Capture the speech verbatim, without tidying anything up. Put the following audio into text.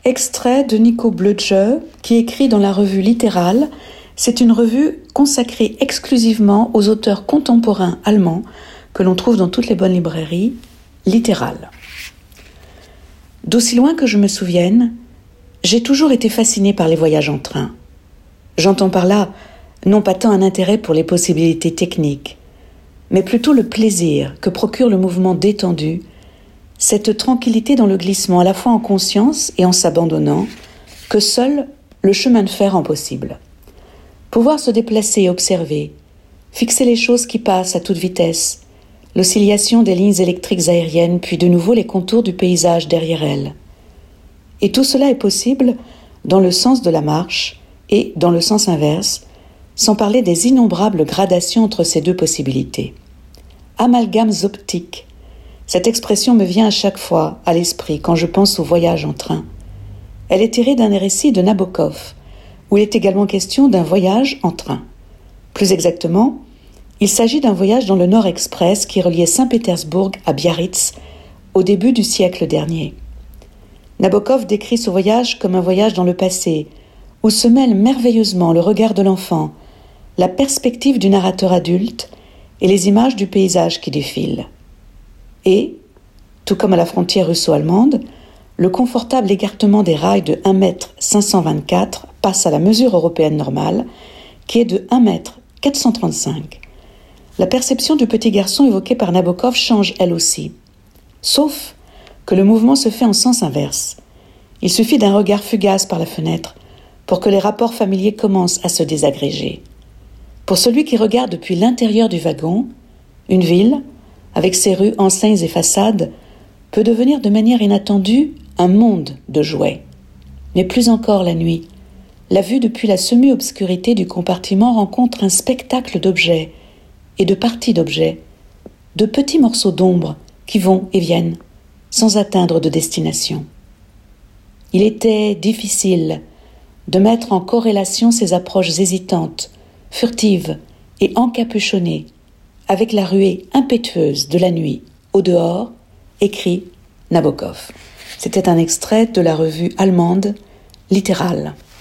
Extrait de Nico Blödge, qui écrit dans la revue Littérale. C'est une revue consacrée exclusivement aux auteurs contemporains allemands que l'on trouve dans toutes les bonnes librairies, Littérale. D'aussi loin que je me souvienne, j'ai toujours été fascinée par les voyages en train. J'entends par là non pas tant un intérêt pour les possibilités techniques, mais plutôt le plaisir que procure le mouvement détendu, cette tranquillité dans le glissement à la fois en conscience et en s'abandonnant, que seul le chemin de fer rend possible. Pouvoir se déplacer et observer, fixer les choses qui passent à toute vitesse, l'oscillation des lignes électriques aériennes, puis de nouveau les contours du paysage derrière elles. Et tout cela est possible dans le sens de la marche et dans le sens inverse, sans parler des innombrables gradations entre ces deux possibilités. Amalgames optiques. Cette expression me vient à chaque fois à l'esprit quand je pense au voyage en train. Elle est tirée d'un récit de Nabokov, où il est également question d'un voyage en train. Plus exactement, il s'agit d'un voyage dans le Nord Express qui reliait Saint-Pétersbourg à Biarritz au début du siècle dernier. Nabokov décrit ce voyage comme un voyage dans le passé, où se mêlent merveilleusement le regard de l'enfant, la perspective du narrateur adulte et les images du paysage qui défilent. Et, tout comme à la frontière russo-allemande, le confortable écartement des rails de un mètre cinq cent vingt-quatre passe à la mesure européenne normale, qui est de un mètre quatre cent trente-cinq. La perception du petit garçon évoqué par Nabokov change elle aussi. Sauf que le mouvement se fait en sens inverse. Il suffit d'un regard fugace par la fenêtre pour que les rapports familiers commencent à se désagréger. Pour celui qui regarde depuis l'intérieur du wagon, une ville, avec ses rues, enseignes et façades, peut devenir de manière inattendue un monde de jouets. Mais plus encore la nuit, la vue depuis la semi-obscurité du compartiment rencontre un spectacle d'objets et de parties d'objets, de petits morceaux d'ombre qui vont et viennent, sans atteindre de destination. Il était difficile de mettre en corrélation ces approches hésitantes, furtives et encapuchonnées, avec la ruée impétueuse de la nuit au dehors, écrit Nabokov. C'était un extrait de la revue allemande Littérale.